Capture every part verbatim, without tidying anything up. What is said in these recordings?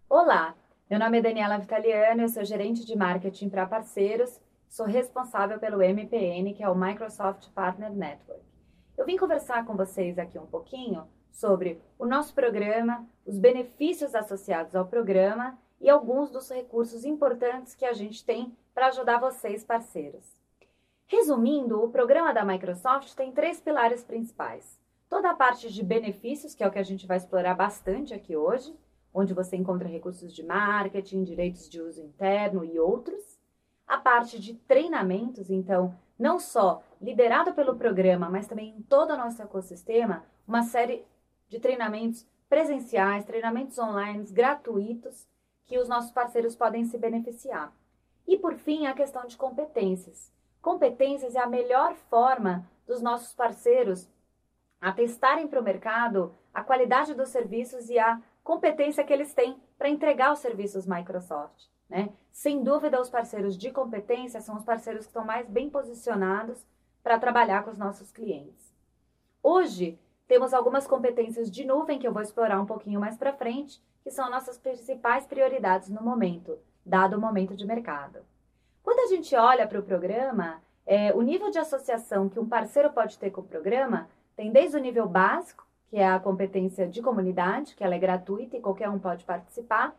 Olá, meu nome é Daniela Vitaliano, eu sou gerente de marketing para parceiros, sou responsável pelo M P N, que é o Microsoft Partner Network. Eu vim conversar com vocês aqui um pouquinho sobre o nosso programa, os benefícios associados ao programa e alguns dos recursos importantes que a gente tem para ajudar vocês, parceiros. Resumindo, o programa da Microsoft tem três pilares principais. Toda a parte de benefícios, que é o que a gente vai explorar bastante aqui hoje, onde você encontra recursos de marketing, direitos de uso interno e outros. A parte de treinamentos, então, não só liderado pelo programa, mas também em todo o nosso ecossistema, uma série de treinamentos presenciais, treinamentos online, gratuitos, que os nossos parceiros podem se beneficiar. E, por fim, a questão de competências. Competências é a melhor forma dos nossos parceiros atestarem para o mercado a qualidade dos serviços e a competência que eles têm para entregar os serviços Microsoft, né? Sem dúvida, os parceiros de competência são os parceiros que estão mais bem posicionados para trabalhar com os nossos clientes. Hoje, temos algumas competências de nuvem que eu vou explorar um pouquinho mais para frente, que são nossas principais prioridades no momento, dado o momento de mercado. Quando a gente olha para o programa, é, o nível de associação que um parceiro pode ter com o programa tem desde o nível básico, que é a competência de comunidade, que ela é gratuita e qualquer um pode participar,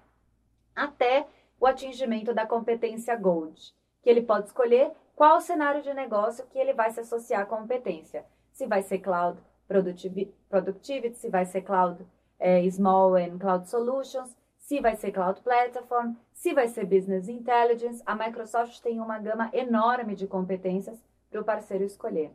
até o atingimento da competência Gold, que ele pode escolher qual o cenário de negócio que ele vai se associar à competência. Se vai ser Cloud Productivity, se vai ser Cloud é, Small and Cloud Solutions, se vai ser Cloud Platform, se vai ser Business Intelligence. A Microsoft tem uma gama enorme de competências para o parceiro escolher.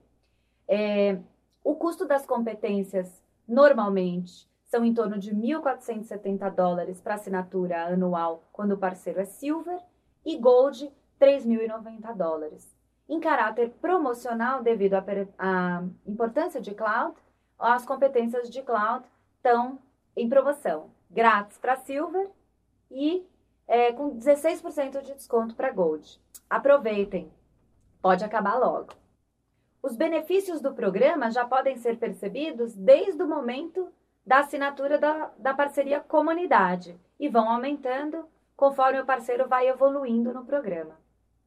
É, o custo das competências normalmente são em torno de mil quatrocentos e setenta dólares para assinatura anual quando o parceiro é Silver e Gold três mil e noventa dólares. Em caráter promocional, devido à importância de Cloud, as competências de Cloud estão em promoção, grátis para Silver e é, com dezesseis por cento de desconto para Gold. Aproveitem, pode acabar logo. Os benefícios do programa já podem ser percebidos desde o momento da assinatura da, da parceria comunidade e vão aumentando conforme o parceiro vai evoluindo no programa.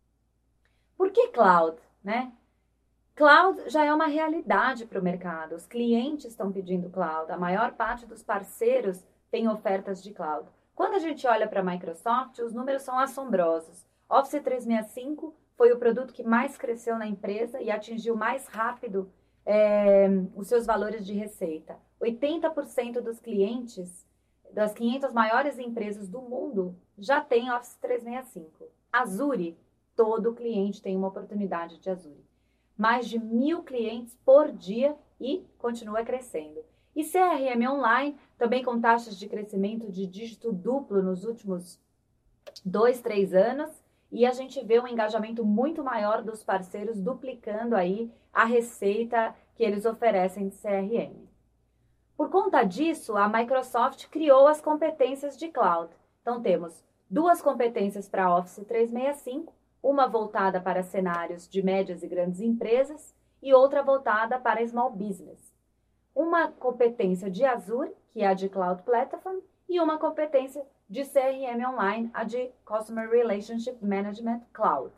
Por que Cloud, né? Cloud já é uma realidade para o mercado. Os clientes estão pedindo Cloud. A maior parte dos parceiros tem ofertas de Cloud. Quando a gente olha para a Microsoft, os números são assombrosos. Office trezentos e sessenta e cinco foi o produto que mais cresceu na empresa e atingiu mais rápido é, os seus valores de receita. oitenta por cento dos clientes das quinhentas maiores empresas do mundo já tem Office trezentos e sessenta e cinco. Azure, todo cliente tem uma oportunidade de Azure. Mais de mil clientes por dia e continua crescendo. E C R M Online, também com taxas de crescimento de dígito duplo nos últimos dois, três anos, e a gente vê um engajamento muito maior dos parceiros, duplicando aí a receita que eles oferecem de C R M. Por conta disso, a Microsoft criou as competências de Cloud. Então, temos duas competências para Office trezentos e sessenta e cinco, uma voltada para cenários de médias e grandes empresas e outra voltada para Small Business. Uma competência de Azure, que é a de Cloud Platform, e uma competência de C R M Online, a de Customer Relationship Management Cloud.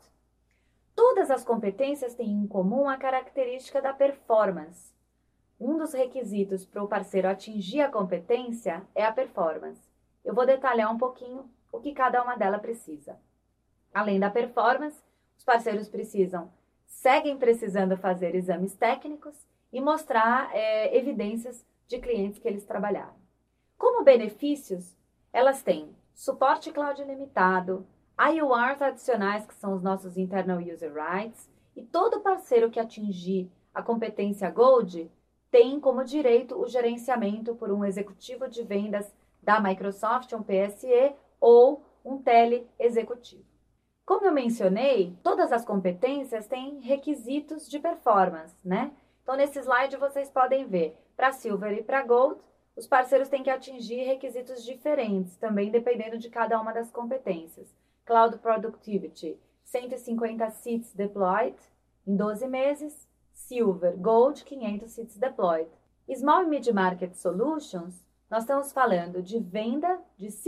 Todas as competências têm em comum a característica da performance. Um dos requisitos para o parceiro atingir a competência é a performance. Eu vou detalhar um pouquinho o que cada uma delas precisa. Além da performance, os parceiros precisam, seguem precisando fazer exames técnicos e mostrar é, evidências de clientes que eles trabalharam. Como benefícios, elas têm suporte cloud ilimitado, I U Rs adicionais, que são os nossos Internal User Rights, e todo parceiro que atingir a competência Gold tem como direito o gerenciamento por um executivo de vendas da Microsoft, um P S E, ou um teleexecutivo. Como eu mencionei, todas as competências têm requisitos de performance, né? Então, nesse slide vocês podem ver, para Silver e para Gold, os parceiros têm que atingir requisitos diferentes, também dependendo de cada uma das competências. Cloud Productivity, cento e cinquenta seats deployed em doze meses. Silver, Gold, quinhentos seats deployed. Small e Mid Market Solutions, nós estamos falando de venda de seats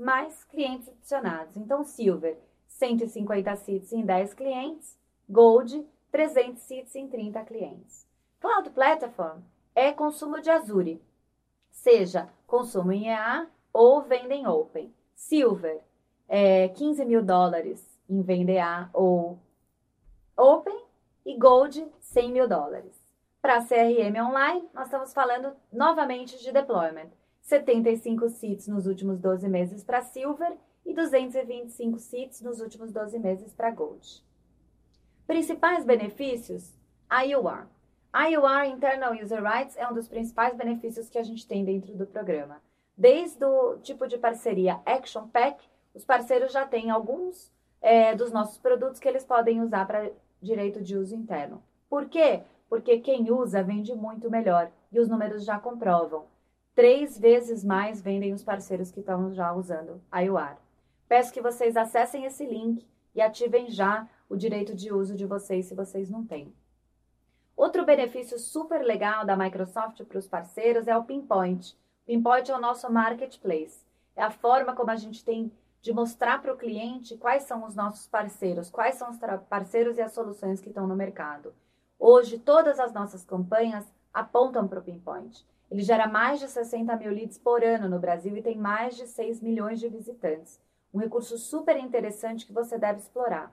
mais clientes adicionados. Então, Silver, cento e cinquenta seats em dez clientes, Gold, trezentos seats em trinta clientes. Cloud Platform é consumo de Azure, seja consumo em E A ou venda em Open. Silver, é quinze mil dólares em venda E A ou Open, e Gold, cem mil dólares. Para C R M Online, nós estamos falando novamente de deployment. setenta e cinco seats nos últimos doze meses para Silver e duzentos e vinte e cinco seats nos últimos doze meses para Gold. Principais benefícios, I U R. I U R, Internal User Rights, é um dos principais benefícios que a gente tem dentro do programa. Desde o tipo de parceria Action Pack, os parceiros já têm alguns é, dos nossos produtos que eles podem usar para direito de uso interno. Por quê? Porque quem usa vende muito melhor e os números já comprovam. Três vezes mais vendem os parceiros que estão já usando I U R. Peço que vocês acessem esse link e ativem já o direito de uso de vocês se vocês não têm. Outro benefício super legal da Microsoft para os parceiros é o Pinpoint. Pinpoint é o nosso marketplace. É a forma como a gente tem de mostrar para o cliente quais são os nossos parceiros, quais são os parceiros e as soluções que estão no mercado. Hoje, todas as nossas campanhas apontam para o Pinpoint. Ele gera mais de sessenta mil leads por ano no Brasil e tem mais de seis milhões de visitantes. Um recurso super interessante que você deve explorar.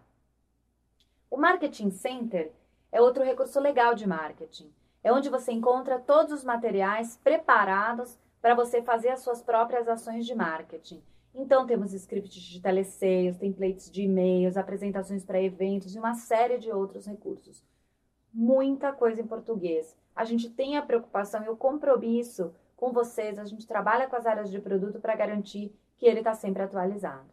O Marketing Center é outro recurso legal de marketing. É onde você encontra todos os materiais preparados para você fazer as suas próprias ações de marketing. Então, temos scripts de telesales, templates de e-mails, apresentações para eventos e uma série de outros recursos. Muita coisa em português. A gente tem a preocupação e o compromisso com vocês, a gente trabalha com as áreas de produto para garantir que ele está sempre atualizado.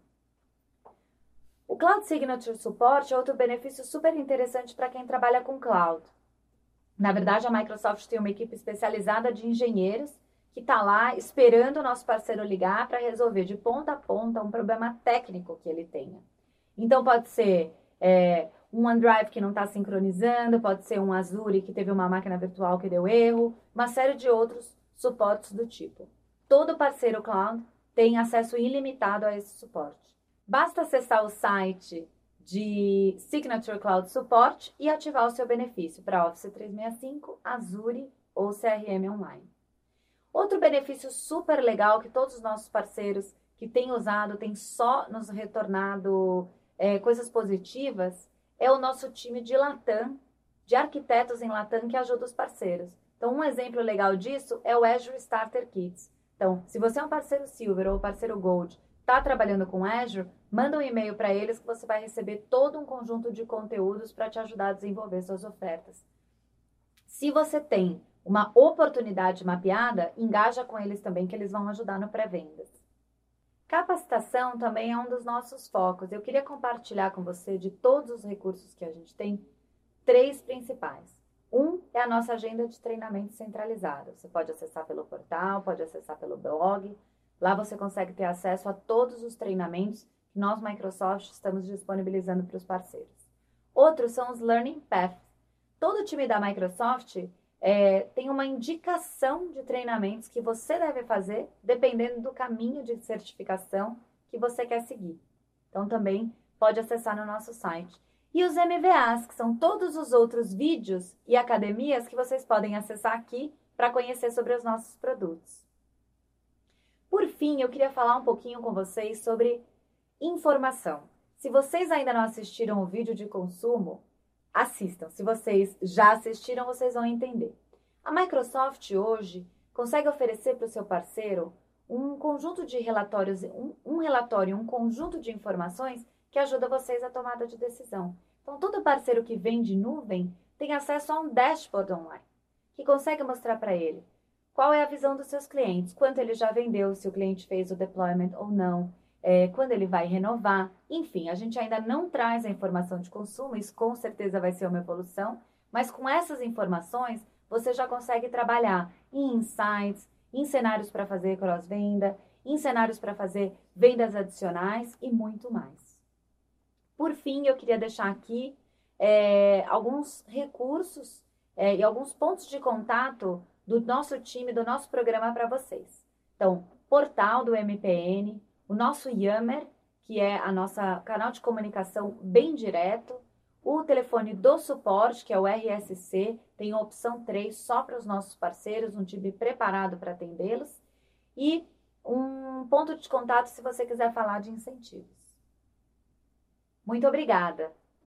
O Cloud Signature Support é outro benefício super interessante para quem trabalha com cloud. Na verdade, a Microsoft tem uma equipe especializada de engenheiros que está lá esperando o nosso parceiro ligar para resolver de ponta a ponta um problema técnico que ele tenha. Então, pode ser é, um OneDrive que não está sincronizando, pode ser um Azure que teve uma máquina virtual que deu erro, uma série de outros suportes do tipo. Todo parceiro cloud tem acesso ilimitado a esse suporte. Basta acessar o site de Signature Cloud Support e ativar o seu benefício para Office trezentos e sessenta e cinco, Azure ou C R M Online. Outro benefício super legal que todos os nossos parceiros que têm usado têm só nos retornado é, coisas positivas é o nosso time de Latam, de arquitetos em Latam que ajuda os parceiros. Então, um exemplo legal disso é o Azure Starter Kits. Então, se você é um parceiro Silver ou parceiro Gold, está trabalhando com Azure, manda um e-mail para eles que você vai receber todo um conjunto de conteúdos para te ajudar a desenvolver suas ofertas. Se você tem uma oportunidade mapeada, engaja com eles também, que eles vão ajudar no pré-vendas. Capacitação também é um dos nossos focos. Eu queria compartilhar com você, de todos os recursos que a gente tem, três principais. Um é a nossa agenda de treinamento centralizada. Você pode acessar pelo portal, pode acessar pelo blog. Lá você consegue ter acesso a todos os treinamentos que nós, Microsoft, estamos disponibilizando para os parceiros. Outros são os Learning Paths. Todo o time da Microsoft é, tem uma indicação de treinamentos que você deve fazer dependendo do caminho de certificação que você quer seguir. Então, também pode acessar no nosso site. E os M V As, que são todos os outros vídeos e academias que vocês podem acessar aqui para conhecer sobre os nossos produtos. Por fim, eu queria falar um pouquinho com vocês sobre informação. Se vocês ainda não assistiram o vídeo de consumo, assistam. Se vocês já assistiram, vocês vão entender. A Microsoft hoje consegue oferecer para o seu parceiro um conjunto de relatórios, um, um relatório, um conjunto de informações que ajuda vocês à tomada de decisão. Então, todo parceiro que vende nuvem tem acesso a um dashboard online, que consegue mostrar para ele qual é a visão dos seus clientes, quanto ele já vendeu, se o cliente fez o deployment ou não, é, quando ele vai renovar. Enfim, a gente ainda não traz a informação de consumo, isso com certeza vai ser uma evolução, mas com essas informações você já consegue trabalhar em insights, em cenários para fazer cross-venda, em cenários para fazer vendas adicionais e muito mais. Por fim, eu queria deixar aqui é, alguns recursos é, e alguns pontos de contato do nosso time, do nosso programa para vocês. Então, portal do M P N, o nosso Yammer, que é a nossa canal de comunicação bem direto, o telefone do suporte, que é o R S C, tem a opção três só para os nossos parceiros, um time preparado para atendê-los, e um ponto de contato se você quiser falar de incentivos. Muito obrigada!